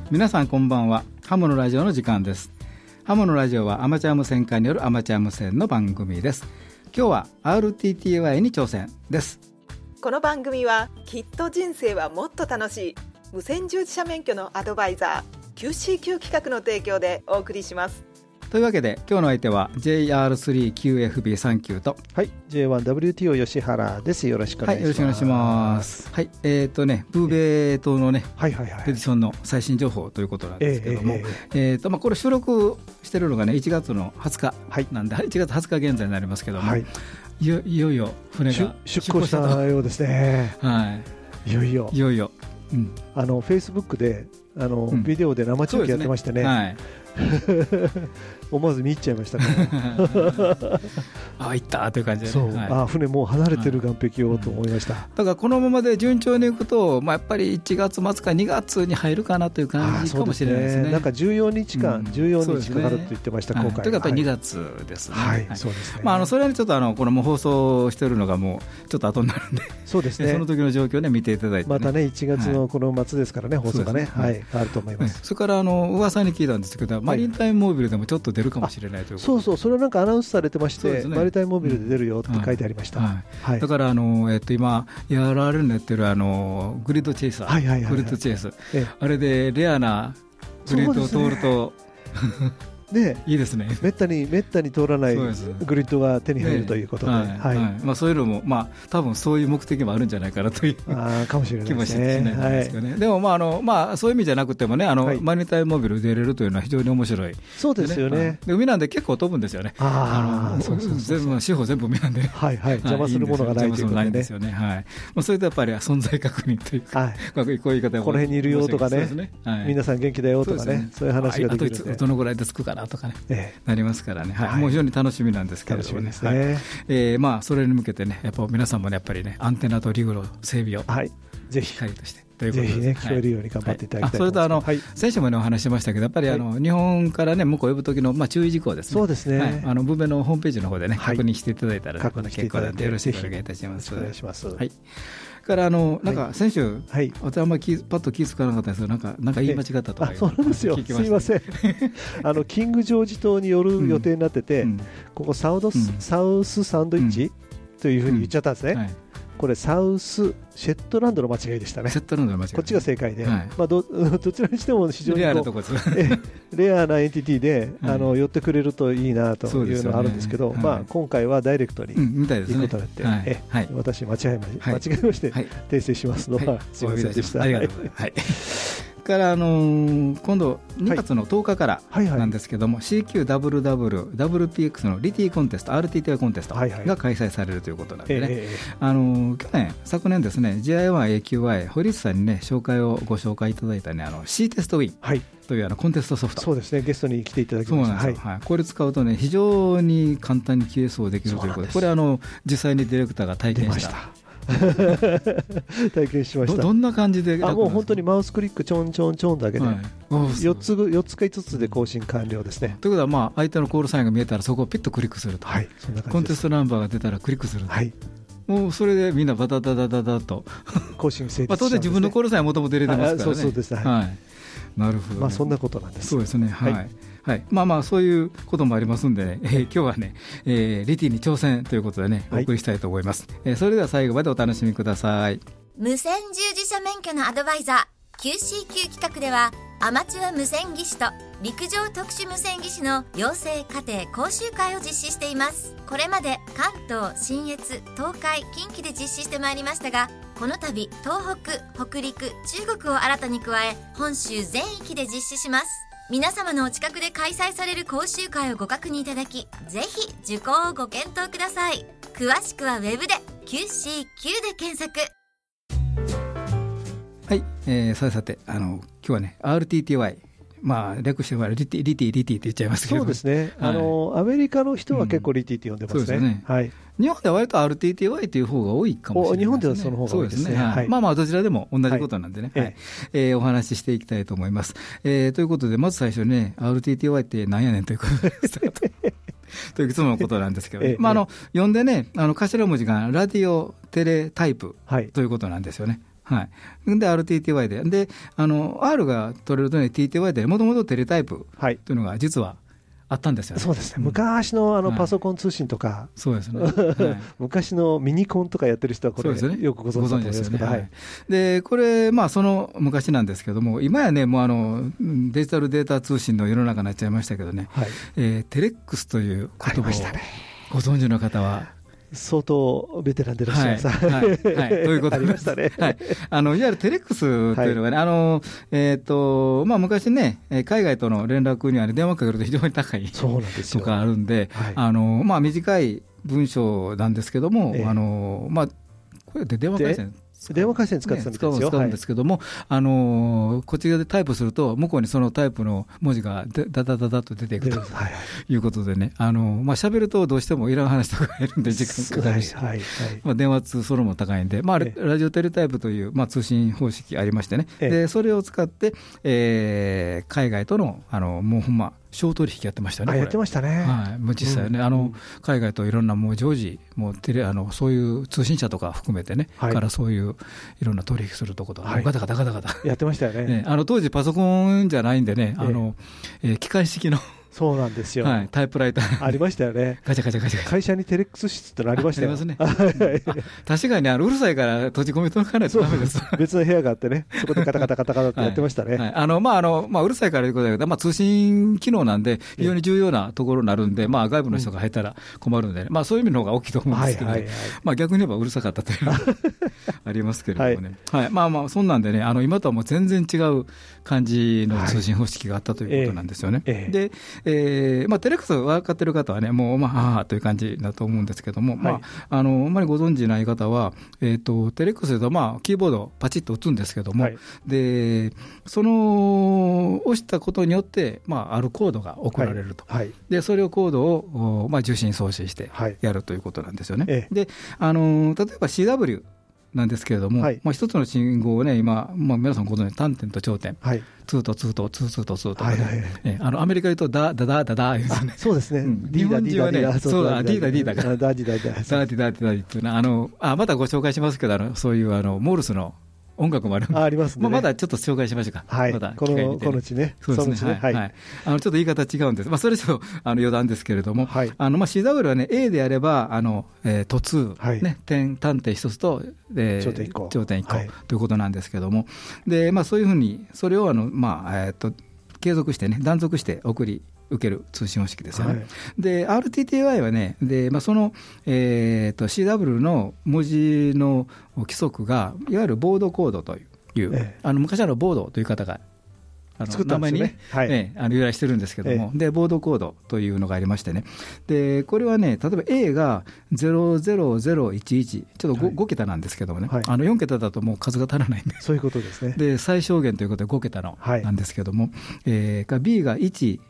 皆さんこんばんは。ハムのラジオの時間です。ハムのラジオはアマチュア無線化によるアマチュア無線の番組です。今日は RTTY に挑戦です。 この番組はきっと人生はもっと楽しい無線従事者免許のアドバイザー QCQ 企画の提供でお送りします。 というわけで今日の相手は JR3QFB39 と、 はい、J1WTO 吉原です。よろしくお願いします。はい、よろしくお願いします。 はい、ブーベ島のね、エディションの最新情報ということなんですけども、これ収録してるのがね1月の20日なんで、1月20日現在になりますけども、いよいよ船が出港したようですね。 はい、いよいよ、 Facebook でビデオで生中継やってましてね、はい、思わず見入っちゃいましたね。 あ、行ったという感じで、 そう、船もう離れてる岸壁をと思いました。 だからこのままで順調にいくと、やっぱり1月末か2月に入るかなという感じかもしれないですね。 なんか14日間、14日かかると言ってました、今回は。 というかやっぱり2月ですね。 はい、そうですね。 それはちょっとこの放送しているのがもうちょっと後になるんで、 そうですね。 その時の状況をね見ていただいて、 またね1月のこの末ですからね、放送がね、変わると思います。 それから噂に聞いたんですけど、マリンタイムモービルでもちょっと出るかもしれないということ。 そうそう、それはなんかアナウンスされてまして、マリンタイムモービルで出るよって書いてありました。 だから今やられるのやってるグリッドチェイサー、グリッドチェイス、あれでレアなグリッドを通るとね、いいですね。 めったに通らないグリッドが手に入るということで、 そういうのも多分そういう目的もあるんじゃないかなというかもしれないですね。でもそういう意味じゃなくてもね、マリンタイムモービル出れるというのは非常に面白い。 そうですよね。 海なんで結構飛ぶんですよね。四方全部海なんで、 邪魔するものがないということでね。 それとやっぱり存在確認というか、こういう言い方、 この辺にいるよとかね、皆さん元気だよとかね、そういう話ができるので、 どのぐらいで着くかとかね、なりますからね、もう非常に楽しみなんですけれどもね。それに向けてね、やっぱ皆さんもね、やっぱりね、アンテナとリグの整備をぜひ会としてぜひね、聞こえるように頑張っていただきたいと思います。 それと先週もねお話ししましたけど、やっぱり日本からね向こう呼ぶ時の注意事項ですね。 そうですね。 ブベのホームページの方でね確認していただいたら結構なんでよろしくお願いいたします。 お願いします。 はい。からなんか先週、私あんまりパッと気づかなかったんですけど、なんか言い間違ったとかそうなんですよ。すみません。キングジョージ島に寄る予定になってて、ここサウスサンドイッチというふうに言っちゃったんですね。これサウスシェットランドの間違いでしたね。 シェットランドの間違い。 こっちが正解で、どちらにしても非常にレアなエンティティで寄ってくれるといいなというのがあるんですけど、今回はダイレクトに行くことになって、私間違えまして訂正しますのはすみませんでした。 ありがとうございます。から今度2月の10日からなんですけども、CQWWWPX のリティコンテスト RTTY コンテストが開催されるということなんでね、昨年ですね GI1AQY 堀内さんにねご紹介いただいたねC テストウィンというコンテストソフト、 そうですね、ゲストに来ていただきました。 そうなんですよ。これ使うとね非常に簡単に QS できるということで、これ実際にディレクターが体験した体験しました。 どんな感じで？ もう本当にマウスクリックちょんちょんちょんだけで、4つか5つで更新完了ですね。 ということは相手のコールサインが見えたらそこをピッとクリックすると、コンテストナンバーが出たらクリックすると、もうそれでみんなバタタタタタと更新成立したんですね。 当然自分のコールサインはもともと入れてますからね。 そうです。 なるほど。 そんなことなんです。 そうですね。そういうこともありますんでね、今日はね、リティに挑戦ということでね、お送りしたいと思います。それでは最後までお楽しみください。 無線従事者免許のアドバイザー QCQ 企画では、アマチュア無線技師と陸上特殊無線技師の養成課程講習会を実施しています。これまで関東、信越、東海、近畿で実施してまいりましたが、この度東北、北陸、中国を新たに加え、本州全域で実施します。皆様のお近くで開催される講習会をご確認いただき、ぜひ受講をご検討ください。詳しくはウェブで QCQ で検索。 はい、さて今日はね RTTY、略してリティって言っちゃいますけど、 そうですね、アメリカの人は結構リティって呼んでますね。 日本では割と RTTY という方が多いかもしれないですね。日本ではその方が多いですね。 どちらでも同じことなんでね、お話ししていきたいと思います。ということで、まず最初にね、RTTY って何やねんということですといういつものことなんですけど、呼んでね、頭文字がラディオテレタイプということなんですよね。 はい、で RTTY で、R が取れるとね、TTY でもともとテレタイプというのが実はあったんですよね。 そうですね、昔のパソコン通信とか、 そうですね、 昔のミニコンとかやってる人はこれ、よくご存知だと思いますけど、 でこれ、その昔なんですけども、今やね、もうデジタルデータ通信の世の中になっちゃいましたけどね、テレックスという言葉をご存知の方は相当ベテランでいらっしゃいます。 ということでありましたね。いわゆるテレックスというのがね、昔ね、海外との連絡には、電話かけると非常に高いとかあるんで、短い文章なんですけども、これで電話回線電話回線使ってたみたいですよ。 使うんですけども、こちらでタイプすると、向こうにそのタイプの文字がダダダダと出ていくということでね、喋るとどうしてもいらん話とか入るんで、時間かかるし、電話通それも高いんで、ラジオテレタイプという、通信方式ありましてね、でそれを使って、海外との、もうほんま、商取引やってましたね。 やってましたね。 もう実際ね、海外といろんなもう常時もうそういう通信社とか含めてね、からそういういろんな取引するところとか、ガタガタガタガタやってましたよね。 当時パソコンじゃないんでね、機械式のそうなんですよ、 タイプライターありましたよね。 ガチャガチャガチャ会社にテレックス室ってのありましたよ。 ありますね。確かにうるさいから閉じ込めとかないとダメです。 別の部屋があってね、そこでカタカタカタカタってやってましたね。 うるさいからということだけど、通信機能なんで非常に重要なところになるんで、外部の人が入ったら困るんで、そういう意味の方が大きいと思うんですけど、逆に言えばうるさかったというのはありますけれどもね。そんなんでね、今とはもう全然違う感じの通信方式があったということなんですよね。でテレックス分かってる方はね、もうという感じだと思うんですけども、あんまりご存じない方は、テレックスだとキーボードパチッと打つんですけども、でその押したことによって、あるコードが送られると、でそれをコードを、受信送信してやるということなんですよね。で例えば CWなんですけれども、一つの信号をね、今、皆さんご存知、単点と頂点、ツーとツーとツーツーとツーとかね、アメリカで言うとダダダダダですね。 そうですね。 日本人はね、そうだ、ディーダディーダが。 ダディダディダ。 ダディダディダディっていうのは、またご紹介しますけど、そういうモールスの音楽もあるんで、 ありますね。 まだちょっと紹介しましょうか。またこのうちね。 そうですね。ちょっと言い方違うんです。それちょっと余談ですけれども、CW はね、A であれば、途通、単点一つと、頂点一個ということなんですけども、で、そういうふうに、それを継続してね、断続して受ける通信方式ですよね。で RTTY はね、で、その、CW の文字の規則がいわゆるボードコードという、昔ボードという方が名前にね、由来してるんですけども、でボードコードというのがありましてね、でこれはね、例えば A が00011、ちょっと 5桁なんですけどもね、4桁だともう数が足らないんで、 そういうことですね。 で最小限ということで5桁のなんですけども、B が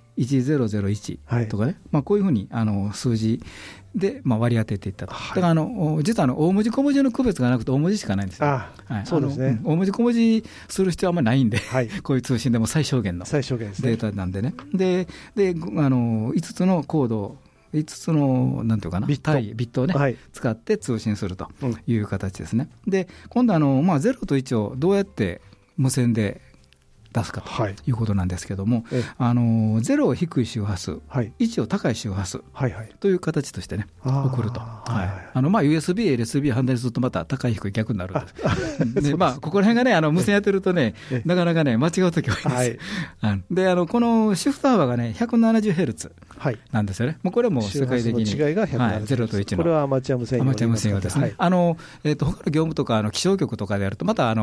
1001とかね、こういうふうに数字で割り当てていったと。だから実は大文字小文字の区別がなくて大文字しかないんですよ。 そうですね。 大文字小文字する必要はあんまりないんで、こういう通信でも最小限のデータなんでね。で5つのコード、5つのなんていうかな、ビットをね、使って通信するという形ですね。で今度0と1をどうやって無線で出すかということなんですけども、0を低い周波数、1を高い周波数という形としてね、送ると。USB、LSB 判断するとまた高い低い逆になるんです。でここら辺がね、無線やってるとね、なかなかね、間違うときは多いです。でこのシフト幅がね、170Hz なんですよね。これはもう世界的に違いが 0と1の。 これはアマチュア無線用ですね。他の業務とか気象局とかでやると、また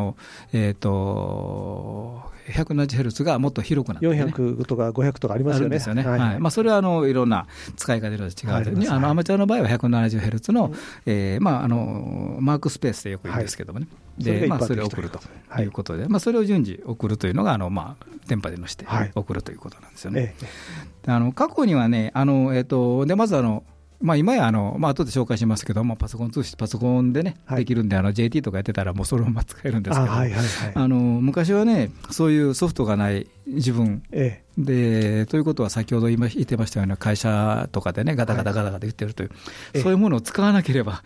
170Hz がもっと広くなって、ね、 400とか500とかありますよね。 それはいろんな使い方で違う、アマチュアの場合は 170Hz の、マークスペースでよく言うんですけどもね、でそれを送るということで、それを順次送るというのが電波でのして送るということなんですよね。過去にはね、でまず今や後で紹介しますけど、パソコンでね、できるんで、JT とかやってたら、もうそのまま使えるんですけど、昔はね、そういうソフトがない自分で、ということは、先ほど言ってましたような会社とかでね、ガタガタガタガタ言ってるという、そういうものを使わなければ、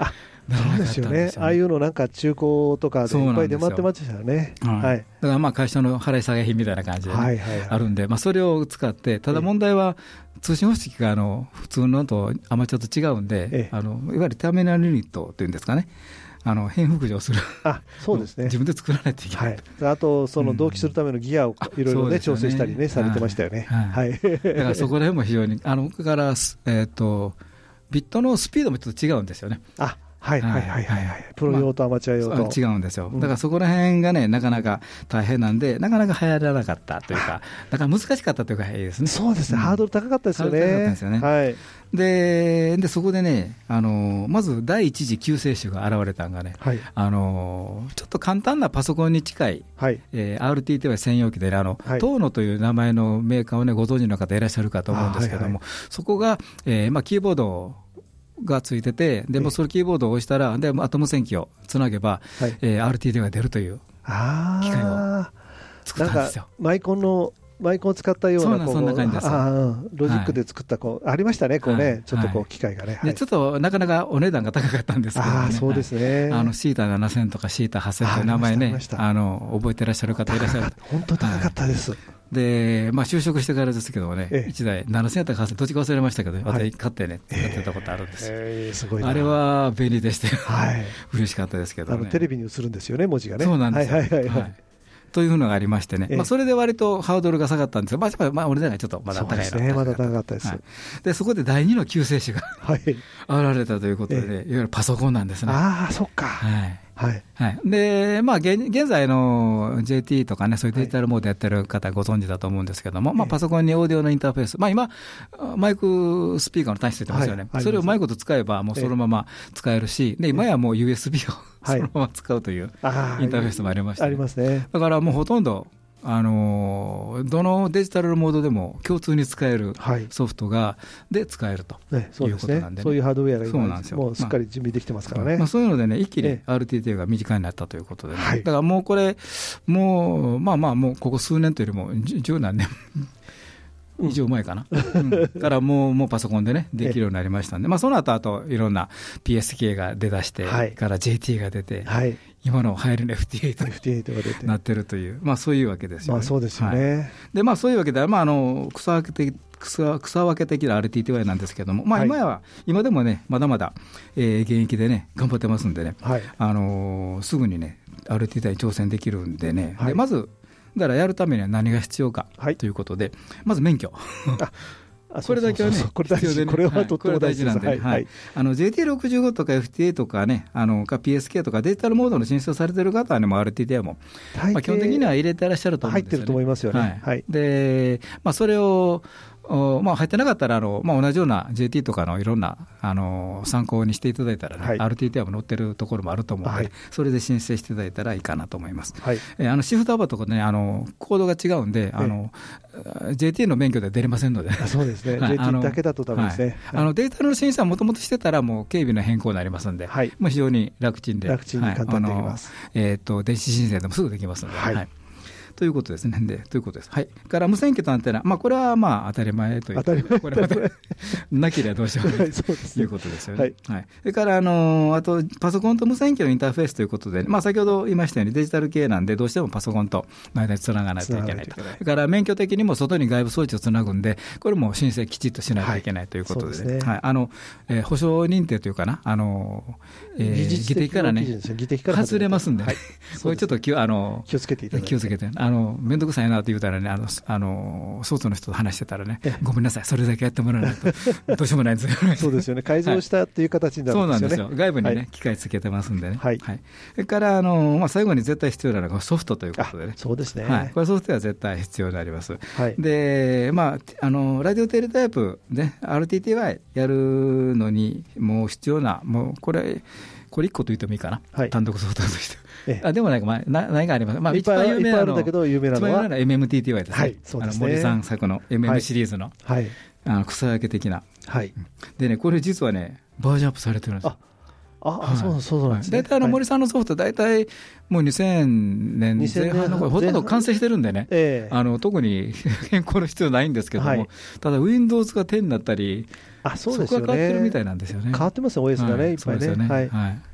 そうですよね。ああいうのなんか中古とかでいっぱい出回ってましたよね。はい。 だから会社の払い下げ品みたいな感じであるんで、それを使って、ただ問題は通信方式が普通のとアマチュアと違うんで、いわゆるターミナルユニットというんですかね。変幅上する。 そうですね。 自分で作らないといけない。 あとその同期するためのギアをいろいろね調整したりねされてましたよね。はい。 だからそこら辺も非常にからビットのスピードもちょっと違うんですよね。 はいはいはいはい。プロ用とアマチュア用と。 違うんですよ。だからそこら辺がね、なかなか大変なんで、なかなか流行らなかったというか、だから難しかったというか、いいですね。 そうですね。ハードル高かったですよね。 高かったですよね。 はい。 で、そこでね、まず第一次救世主が現れたのがね、ちょっと簡単なパソコンに近い、RTTY 専用機で、トーノという名前のメーカーをね、ご存知の方いらっしゃるかと思うんですけども、そこが、キーボードがついてて、でもそのキーボードを押したら、であと無線機をつなげば、RTTY が出るという機械を作ったんですよ。 マイコンを使ったような、 そんな感じです。 ロジックで作ったありましたね、ちょっと機械がね。 ちょっとなかなかお値段が高かったんですけどね。 そうですね。 シータ7000とかシータ8000という名前ね、覚えてらっしゃる方いらっしゃる。 本当高かったです。 で、就職してからですけどもね、1台7000とか8000、どっちか忘れましたけど、私買ってね、使ってたことあるんですよ。あれは便利でして、嬉しかったですけどね。 テレビに映るんですよね、文字がね。 そうなんですよ。というのがありましてね、それで割とハードルが下がったんですが、お値段がちょっとまだ高いな。 そうですね、まだ高かったです。 で、そこで第2の救世主が現れたということで、いわゆるパソコンなんですね。 そっか。 で、現在の JT とかね、そういうデジタルモードやってる方ご存知だと思うんですけども、パソコンにオーディオのインターフェース、今、マイクスピーカーの端子ついてますよね。それをうまいこと使えば、もうそのまま使えるし、で、今やもう USB をそのまま使うというインターフェースもありまして、 ありますね。 だからもうほとんど、どのデジタルモードでも共通に使えるソフトで使えるということなんで、 そういうハードウェアが今もうすっかり準備できてますからね。 そういうのでね、一気に RTT が身近になったということで、だからもうこれ、もうここ数年というよりも十何年以上前かな、からもうパソコンでね、できるようになりましたんで、その後あといろんな PSK が出だして、から JT が出て、今の流行りの FT8 が出てなってるという、そういうわけですよね。 そうですよね。 で、そういうわけで、草分け的な RTTY なんですけども、今でもね、まだまだ、現役でね、頑張ってますんでね、すぐにね、RTTY に挑戦できるんでね、でまず、だからやるためには何が必要かということで、まず免許。これだけはね、必要でね、 これはとっても大事なんで、JT65 とか FTA とかね、PSK とかデジタルモードの申請されてる方はね、RTTY も、基本的には入れてらっしゃると思うんですよね。 入ってると思いますよね。 で、それを、入ってなかったら同じような JT とかのいろんな参考にしていただいたらね、RTTY も載ってるところもあると思うので、それで申請していただいたらいいかなと思います。シフト幅とかね、コードが違うんで、JT の免許では出れませんので、 そうですね、JT だけだとダメですね。 デジタルの審査はもともとしてたら、もう警備の変更になりますので、非常に楽ちんで、 簡単にできます。 電子申請でもすぐできますので。ということですね。ということです。から無線機とアンテナ、これは当たり前というか、これはなければどうしようもないということですよね。それからあとパソコンと無線機のインターフェースということで、先ほど言いましたようにデジタル系なんで、どうしてもパソコンとの間につながないといけないと。それから免許的にも外に外部装置をつなぐんで、これも申請きちっとしないといけないということでね。保証認定というかな、技的からね、外れますんで、これちょっと気をつけていただいて。 気をつけて。めんどくさいなと言うたらね、外の人と話してたらね、ごめんなさい、それだけやってもらわないと、どうしようもないんですよ。 そうですよね、改造したっていう形になるんですよね。 そうなんですよ、外部にね、機械つけてますんでね。それから最後に絶対必要なのがソフトということでね。 そうですね。 これソフトは絶対必要になります。で、ラジオテレタイプね、RTTY やるのに、もう必要な、もうこれ1個と言ってもいいかな、単独ソフトとして。でも何があります。 いっぱいあるんだけど、有名なのは MMTTY ですね。森さん作の MM シリーズの草分け的な。でね、これ実はね、バージョンアップされてるんですよ。 そうなんですね。 大体森さんのソフト、大体もう2000年前半の頃、ほとんど完成してるんでね、特に変更の必要ないんですけども、ただ Windows が10になったり、そこが変わってるみたいなんですよね。 変わってますよ、OS がね、いっぱいね。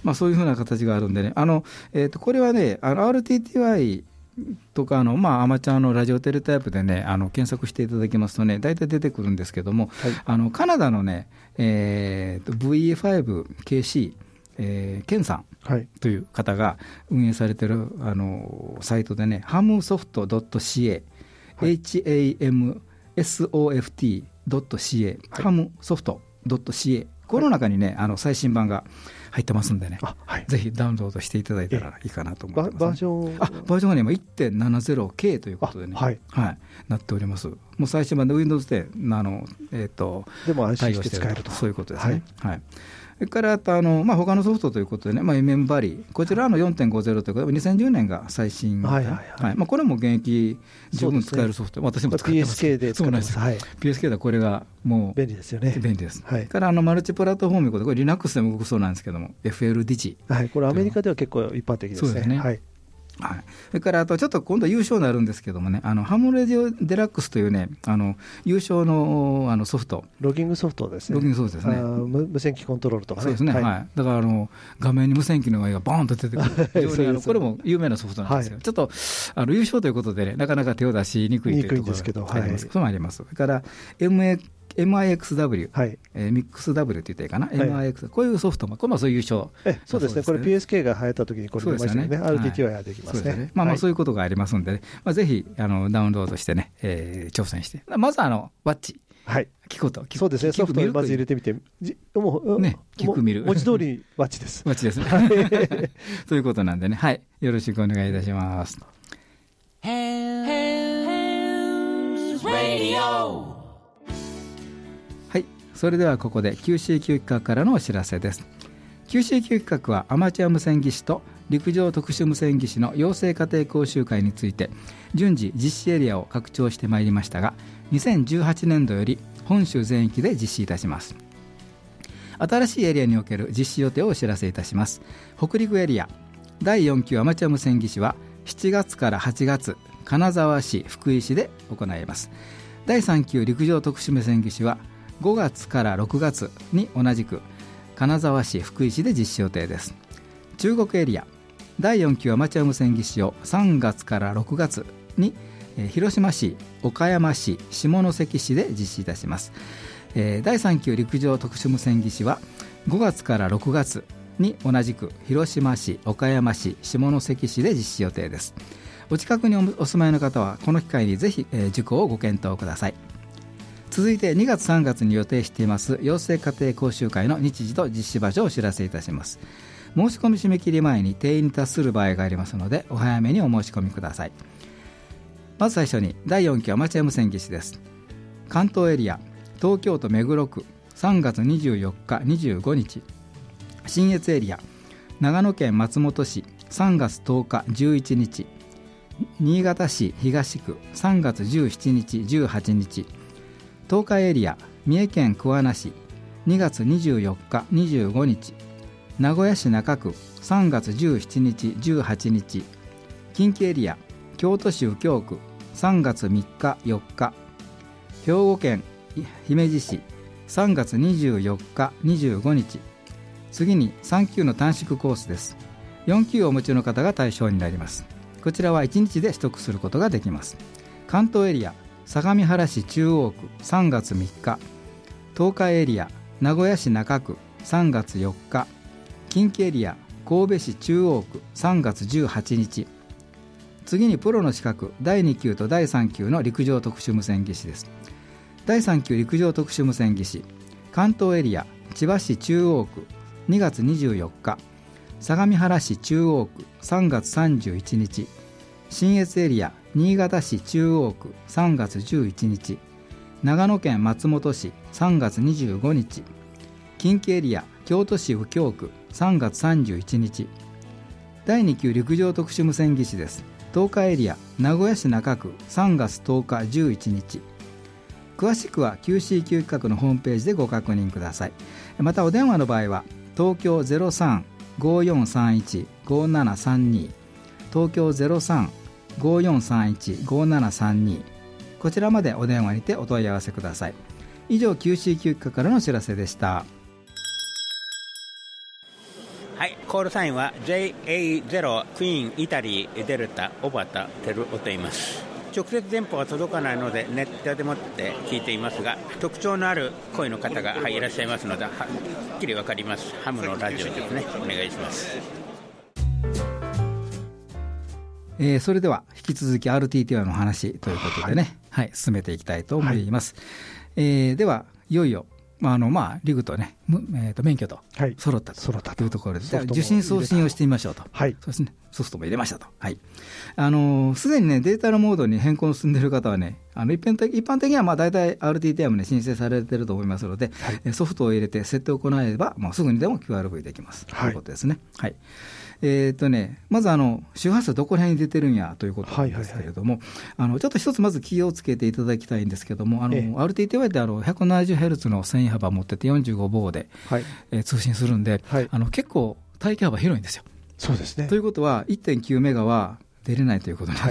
そういうふうな形があるんでね、これはね、RTTYとかアマチュアのラジオテレタイプでね、検索していただきますとね、大体出てくるんですけども、カナダのね、VE5KC、ケンさんという方が運営されているサイトでね、hamsoft.ca、hamsoft.ca、hamsoft.ca、この中にね、最新版が入ってますんでね、ぜひダウンロードしていただいたらいいかなと思います。 バージョンがね、1.70K ということでね、なっております。もう最新版で Windows ででも安心して使えると、 そういうことですね。それから他のソフトということでね、MM バリー、こちらの 4.50 ということで2010年が最新、これも現役十分使えるソフト、私も使ってます。 PSK で使ってます。 PSK ではこれがもう便利ですよね。 便利です。からマルチプラットフォームということで、これ Linux でも動くそうなんですけども、FLDigi、 これアメリカでは結構一般的ですね。 そうですね。それからあとちょっと今度優勝になるんですけどもね、ハムレディオデラックスというね、優勝のソフト、 ロギングソフトですね。 ロギングソフトですね。 無線機コントロールとかね。 そうですね。だから画面に無線機の画がボーンと出てくる。非常にこれも有名なソフトなんですよ。ちょっと優勝ということでね、なかなか手を出しにくいというところがあります。そうもあります。それからMIXW、MIXW って言ったらいいかな、MIX、こういうソフトも、これもそういう優勝。 そうですね、これ PSK が流行った時にこれ出ましたね。RTTY ができますね。 そういうことがありますので、ぜひダウンロードしてね、挑戦して、まずワッチ。聞くと。 そうですね、ソフトをまず入れてみて、 聞く見る。 文字通りワッチです。 ワッチですね。ということなんでね、よろしくお願いいたします。それではここで QCQ 企画からのお知らせです。 QCQ 企画はアマチュア無線技師と陸上特殊無線技師の養成家庭講習会について順次実施エリアを拡張してまいりましたが、2018年度より本州全域で実施いたします。新しいエリアにおける実施予定をお知らせいたします。北陸エリア第4級アマチュア無線技師は7月から8月金沢市、福井市で行います。第3級陸上特殊無線技師は5月から6月に同じく金沢市、福井市で実施予定です。中国エリア第4級アマチュア無線技師を3月から6月に広島市、岡山市、下関市で実施いたします。第3級陸上特殊無線技師は5月から6月に同じく広島市、岡山市、下関市で実施予定です。お近くにお住まいの方はこの機会にぜひ受講をご検討ください。続いて2月3月に予定しています養成家庭講習会の日時と実施場所をお知らせいたします。申し込み締め切り前に定員に達する場合がありますのでお早めにお申し込みください。まず最初に第4期アマチュア無線技師です。関東エリア東京都目黒区3月24日25日、信越エリア長野県松本市3月10日11日、新潟市東区3月17日18日、東海エリア三重県桑名市2月24日25日、名古屋市中区3月17日18日、近畿エリア京都市右京区3月3日4日、兵庫県姫路市3月24日25日。次に3級の短縮コースです。4級をお持ちの方が対象になります。こちらは1日で取得することができます。関東エリア相模原市中央区3月3日、東海エリア名古屋市中区3月4日、近畿エリア神戸市中央区3月18日。次にプロの資格第2級と第3級の陸上特殊無線技師です。第3級陸上特殊無線技師関東エリア千葉市中央区2月24日、相模原市中央区3月31日、信越エリア新潟市中央区3月11日、長野県松本市3月25日、近畿エリア京都市右京区3月31日。第2級陸上特殊無線技師です。東海エリア名古屋市中区3月10日11日。詳しくは QCQ 企画のホームページでご確認ください。またお電話の場合は東京 03-5431-5732 東京 03-5431-5732 こちらまでお電話にてお問い合わせください。以上 QCQ 企画からのお知らせでした。 はい、 コールサインは JA0 クイーンイタリーデルタ小畑照夫と言います。直接電波は届かないのでネットでもって聞いていますが、特徴のある声の方が、いらっしゃいますのではっきり分かります。ハムのラジオですね。お願いします。 それでは引き続き RTTY の話ということでね、進めていきたいと思います。ではいよいよリグとね、免許と揃ったというところで、受信送信をしてみましょうと。そうですね。ソフトも入れましたと。すでにね、データのモードに変更進んでいる方はね、一般的には大体 RTTY もね、申請されていると思いますので、ソフトを入れて設定を行えば、すぐにでも QRV できます。ということですね。まず周波数どこら辺に出てるんやということなんですけれども、ちょっと一つまず気をつけていただきたいんですけども、RTTY って170Hz の線幅を持ってて45棒で、通信するんで、結構帯域幅広いんですよ。 そうですね。 ということは 1.9 メガは出れないということなんです。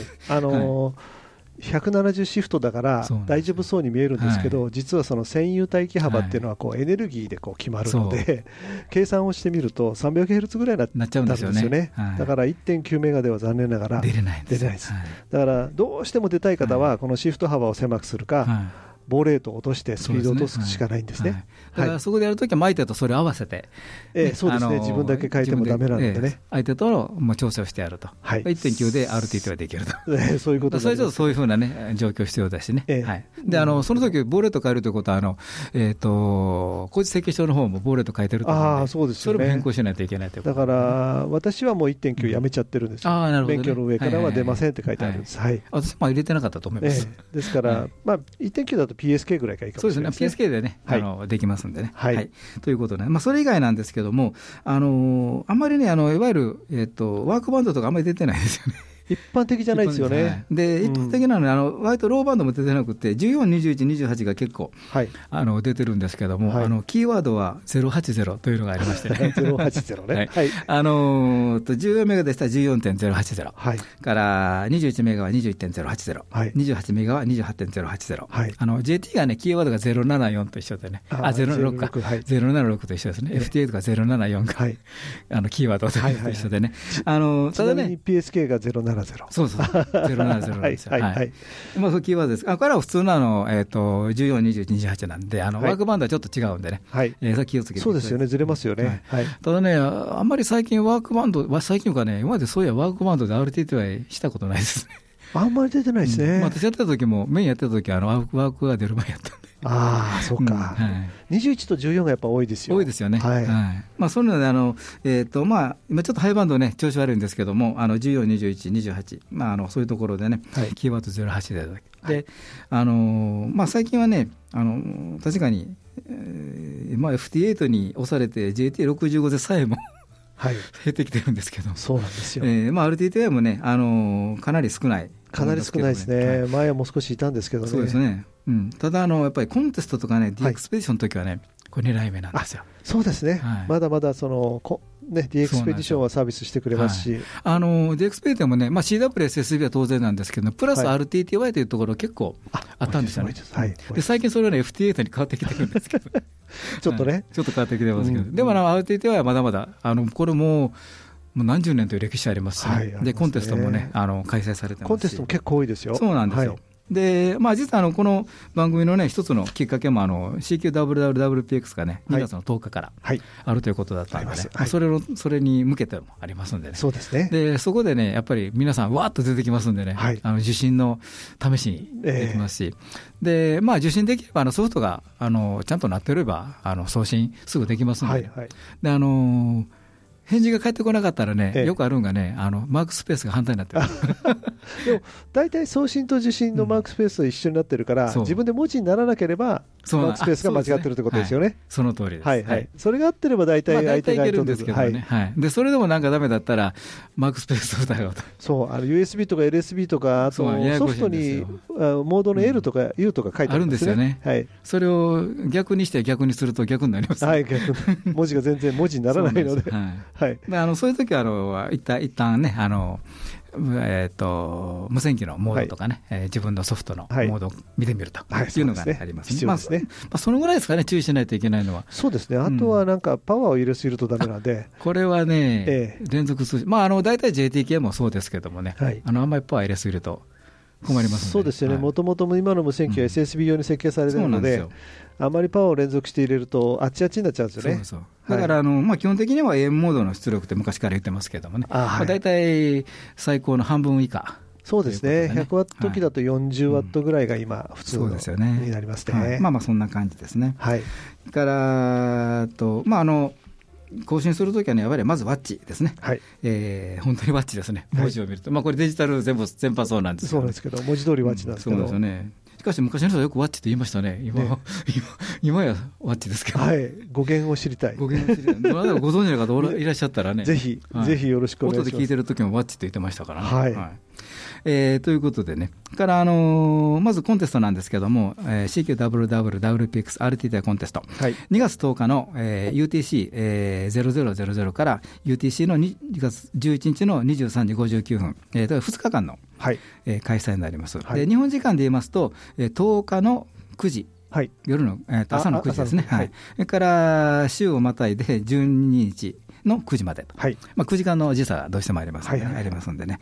170シフトだから大丈夫そうに見えるんですけど、実はその占有帯域幅っていうのはエネルギーで決まるので、計算をしてみると 300Hz ぐらいになっちゃうんですよね。だから 1.9 メガでは残念ながら出れないです。だからどうしても出たい方はこのシフト幅を狭くするか、ボーレートを落としてスピードを落とすしかないんですね。 だからそこでやるときは相手とそれを合わせて、 そうですね、自分だけ変えてもダメなのでね、 相手との調整をしてやると、1.9 で RTT はできると、 そういうことです。 それちょっとそういうふうなね、状況必要だしね。でその時ボーレート変えるということは工事設計書の方もボーレート変えてると思うので、それも変更しないといけないということだから私はもう 1.9 やめちゃってるんですよ。免許の上からは出ませんって書いてあるんです。 私も入れてなかったと思います。 ですから1.9 だとPSK ぐらいがいいかもしれないですね。 そうですね、PSK でね、できますんでね。ということで、それ以外なんですけども、あんまりね、いわゆる、ワークバンドとかあんまり出てないですよね。 一般的じゃないですよね。 で、一般的なのは割とローバンドも出てなくて、14、21、28が結構、出てるんですけども、キーワードは080というのがありましてね。 080ね。 14メガでしたら 14.080、から21メガは 21.080、28メガは 28.080、JT がね、キーワードが074と一緒でね、076か、076と一緒ですね。FTA とか074が、キーワードと一緒でね。 ただね、PSK が070。 そうそう、070なんですよ。そうキーワードです。これは普通の14、21、28なんで、ワークバンドはちょっと違うんでね、気をつけて。 そうですよね、ずれますよね。 ただね、あんまり最近ワークバンド、最近かね、今までそういやワークバンドで RTT はしたことないですね。 あんまり出てないですね。 私やってた時も、メインやってた時はワークが出る前やったんで。 そうか。21と14がやっぱ多いですよ。 多いですよね。そういうので、今ちょっとハイバンドね、調子悪いんですけども、14、21、28、そういうところでね、キーワード08でで、最近はね、確かに、FT8 に押されて JT65 でさえも減ってきてるんですけど、 そうなんですよ。 RTTY もね、かなり少ない。 かなり少ないですね。前はもう少しいたんですけどね。 そうですね。ただやっぱりコンテストとかね、D エクスペディションの時はね、これ狙い目なんですよ。 そうですね。まだまだD エクスペディションはサービスしてくれますし、 D エクスペディションもね、CWSSB は当然なんですけど、プラス RTTY というところ結構あったんですよね。で最近それはね FT8 に変わってきてるんですけど、 ちょっとね、 ちょっと変わってきてますけど、でもRTTY はまだまだこれもう何十年という歴史ありますし、でコンテストもね開催されてますし、 コンテストも結構多いですよ。 そうなんですよ。で実はこの番組のね一つのきっかけもCQWWWPX がね2月の10日からあるということだったので、それに向けてもありますんでね。 そうですね。 でそこでねやっぱり皆さんわーっと出てきますんでね、受信の試しにできますし、で受信できればソフトがちゃんとなっていれば送信すぐできますんで、で返事が返ってこなかったらね、よくあるんがね、マークスペースが反対になってる。 でも大体送信と受信のマークスペースと一緒になってるから、自分で文字にならなければマークスペースが間違ってるってことですよね。 その通りです。 それが合ってれば大体相手がいるんですけどね。 でそれでもなんかダメだったらマークスペースをだよと。 そう、USB とか LSB とか、あとソフトにモードの L とか U とか書いてあるんですよね。 それを逆にして逆にすると逆になります。 文字が全然文字にならないので。 そういう時は一旦ね無線機のモードとかね、自分のソフトのモードを見てみるというのが、ありますね。そのぐらいですかね、注意しないといけないのは。 そうですね。あとはなんかパワーを入れすぎるとダメなんで、 これはね、連続数字、大体 JTK もそうですけどもね、あんまりパワー入れすぎると困りますので。 そうですよね。もともと今の無線機は SSB 用に設計されているので、あまりパワーを連続して入れるとあっちあっちになっちゃうんですよね。 だから基本的には AM モードの出力って昔から言ってますけどもね、大体最高の半分以下。 そうですね。100ワット機だと40ワットぐらいが今普通になりますね。 そんな感じですね。から更新するときはね、やっぱりまずワッチですね。本当にワッチですね。文字を見ると、これデジタル全般そうなんですけど、 そうですけど、文字通りワッチなんですけど。 そうですよね。しかし昔の人はよくワッチと言いましたね。今やワッチですけど。 語源を知りたい。 ご存知の方いらっしゃったらね、 ぜひよろしくお願いします。 音で聞いてるときもワッチと言ってましたからね。ということでね、からまずコンテストなんですけども、CQWWWPX-RTTI コンテスト、2月10日の、UTC0000 から UTC の2月11日の23時59分、2日間の、開催になります。で、日本時間で言いますと、10日の9時、夜の、朝の9時ですね。それから週をまたいで12日の9時までと、9時間の時差がどうしてもありますんでね、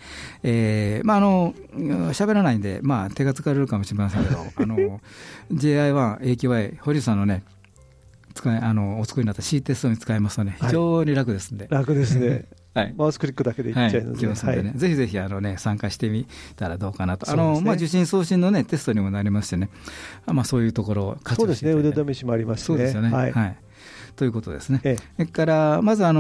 喋らないんで、手が疲れるかもしれませんけど、JI1、AQI、堀さんのね、お作りになった C テストに使えますとね、非常に楽ですんで。 楽ですね。マウスクリックだけでいっちゃいますので、ぜひぜひ参加してみたらどうかなと。受信送信のね、テストにもなりましてね、そういうところを活用して。 そうですね、腕試しもありますしね。 そうですよね。ということですね。それからまず受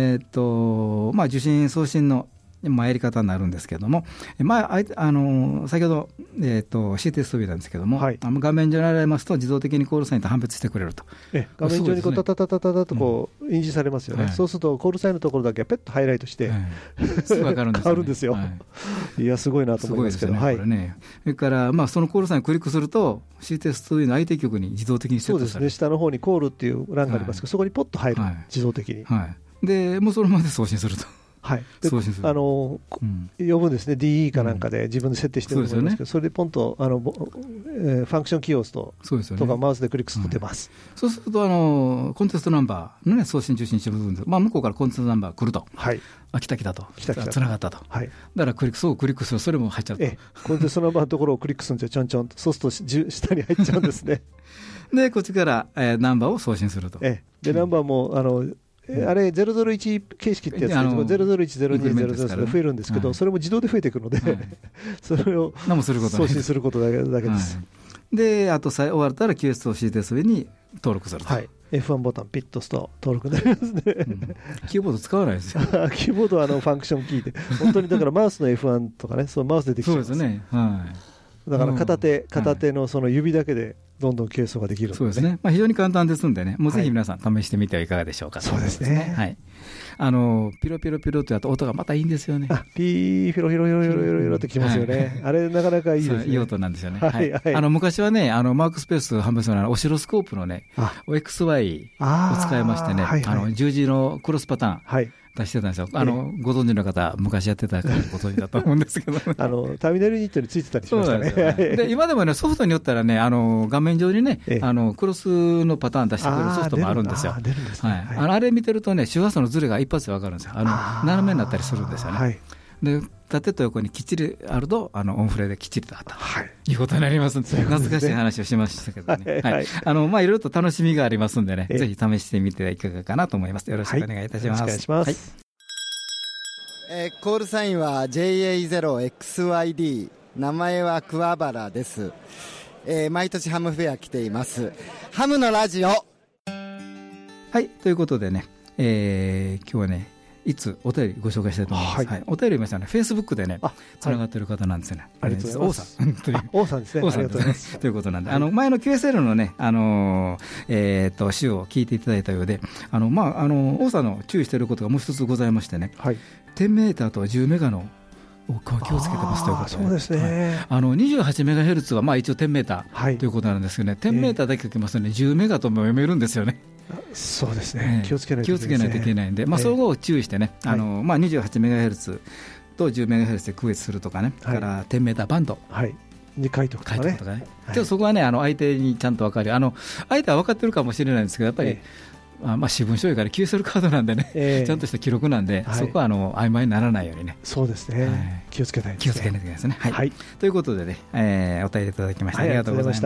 信送信のやり方になるんですけれども、先ほど、C テストビなんですけれども、画面上に現れますと自動的にコールサインと判別してくれると。 画面上にタタタタタタと印字されますよね。そうするとコールサインのところだけペッとハイライトしてすぐ分かるんですよね。 変わるんですよ。いや、すごいなと思いますけど。 それからそのコールサインをクリックすると C テストビの相手局に自動的にセットされる。 そうですね。下の方にコールっていう欄がありますけど、そこにポッと入る、自動的に。 で、もうそのままで送信すると。呼ぶんですね、DE かなんかで自分で設定してると思いますけど、それでポンとファンクションキーを押すとかマウスでクリックすると出ます。 そうするとコンテストナンバーのね、送信受信してる部分で、向こうからコンテストナンバー来ると、来たと、つながったと、だからそうクリックするとそれも入っちゃうと。 コンテストナンバーのところをクリックするんですよ、ちょんちょんと。そうすると下に入っちゃうんですね。 で、こっちからナンバーを送信すると。 で、ナンバーもあれ001形式ってやつで0010200が増えるんですけど、それも自動で増えていくので、それを送信することだけです。 で、あと終わったら QS と C テストに登録すると。 F1 ボタンピッと押すと登録になりますね。 キーボード使わないですよ。 キーボードはファンクションキーで、本当にだからマウスの F1 とかね、マウスでできちゃいます。 そうですね。 だから片手のその指だけでどんどん計測ができるので、 そうですね。非常に簡単ですんでね、もうぜひ皆さん試してみてはいかがでしょうか。 そうですね。 ピロピロピロとやった音がまたいいんですよね。 ピーピロピロピロピロピロってきますよね。あれなかなかいいですね。 いい音なんですよね。昔はね、マークスペース販売するオシロスコープのね、OXY を使いましてね、十字のクロスパターン。出してたんですよ。ご存知の方、昔やってたからご存知だと思うんですけど、ターミナルユニットについてたりしましたね。 で今でもね、ソフトによったらね、画面上にね、クロスのパターン出してくれるソフトもあるんですよ。あれ見てるとね、周波数のズレが一発で分かるんですよ。斜めになったりするんですよね。で、縦と横にきっちりあると、オンフレできっちりとあったということになりますので、懐かしい話をしましたけどね。いろいろと楽しみがありますのでね、ぜひ試してみてはいかがかなと思います。よろしくお願いいたします。 お願いします。 コールサインは JA0XYD、 名前は桑原です。毎年ハムフェア来ています。ハムのラジオ。はい、 ということでね、今日はね、いつお便りご紹介したいと思います。お便り見ましたね、フェイスブックでね、つながっている方なんですよね。 ありがとうございます。王さんですね。 王さんですね。ということなんで、前の QSL のね、週を聞いていただいたようで、王さんの注意していることがもう一つございましてね、10メーターと10メガの気をつけてますということで、 そうですね。 28メガヘルツは一応10メーターということなんですけどね、10メーターだけ書きますとね、10メガとも読めるんですよね。 そうですね。気をつけないといけないんで、 そこを注意してね、28メガヘルツと 10MHz で区別するとかね、から 10m バンド、 に書いておくとかね。 でもそこはね、相手にちゃんと分かる、相手は分かってるかもしれないんですけど、やっぱり、私文書いうからキーするカードなんでね、ちゃんとした記録なんで、そこは曖昧にならないようにね。 そうですね、気をつけたいですね。 気をつけないといけないですね。ということでね、お便りいただきましてありがとうございました。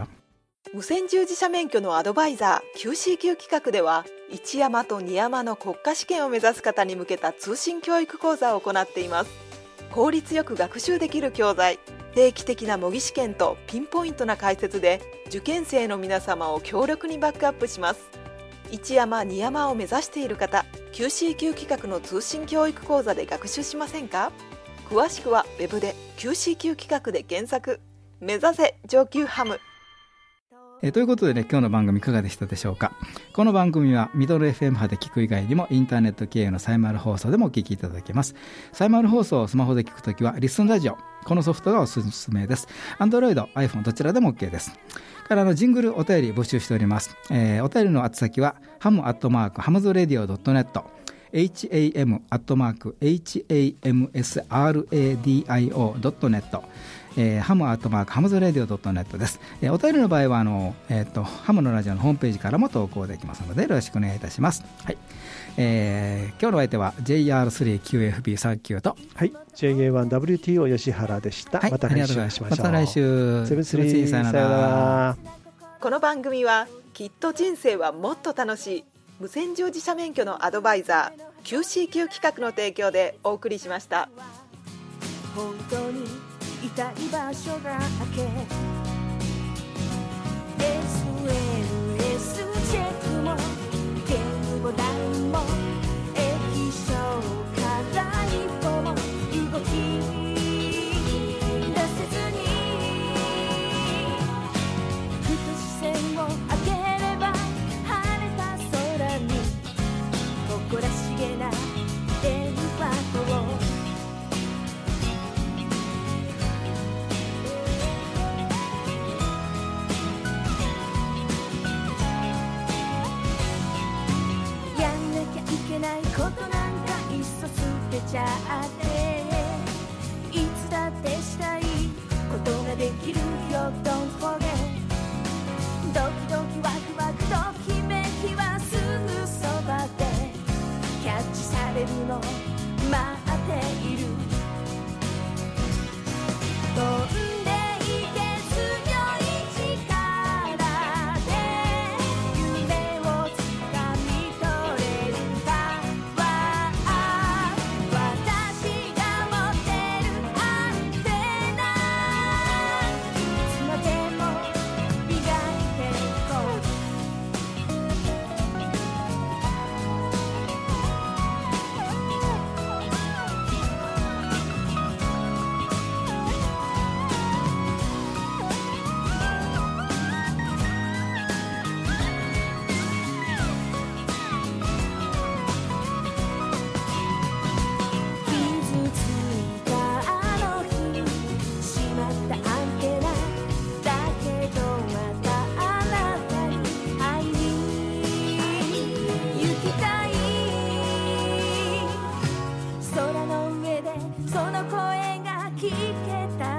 無線従事者免許のアドバイザー QCQ 企画では、1山と2山の国家試験を目指す方に向けた通信教育講座を行っています。効率よく学習できる教材、定期的な模擬試験とピンポイントな解説で受験生の皆様を強力にバックアップします。1山2山を目指している方、 QCQ 企画の通信教育講座で学習しませんか？詳しくはウェブで QCQ 企画で検索。目指せ上級ハム。 ということでね、今日の番組いかがでしたでしょうか。この番組はミドル FM 波で聞く以外にもインターネット経由のサイマル放送でもお聞きいただけます。サイマル放送をスマホで聞くときはリスンラジオ、このソフトがおすすめです。 Android、iPhone どちらでも OK です。からジングルお便り募集しております。お便りの宛先はham@hamsradio.net、ham@hamsradio.net、ham@hamsradio.net です。お便りの場合はハムのラジオのホームページからも投稿できますのでよろしくお願いいたします。はい。今日のお相手は JR3QFB39 と、 JA1WTO 吉原でした。また来週お会いしましょう。 また来週。 セブンスリー、さよなら。 この番組はきっと人生はもっと楽しい無線従事者免許のアドバイザー QCQ 企画の提供でお送りしました。 本当に痛い場所があけ SLS チェックもゲームボタンも液晶から一歩も動き出せずにふと視線を当てれば晴れた空に誇らしげな電波塔ことなんかいっそ捨てちゃっていつだってしたいことができるよ Don't forget ドキドキワクワクときめきはすぐそばでキャッチされるの待っている飛んでいけ強い力で夢をつかみ取れるその声が聞けた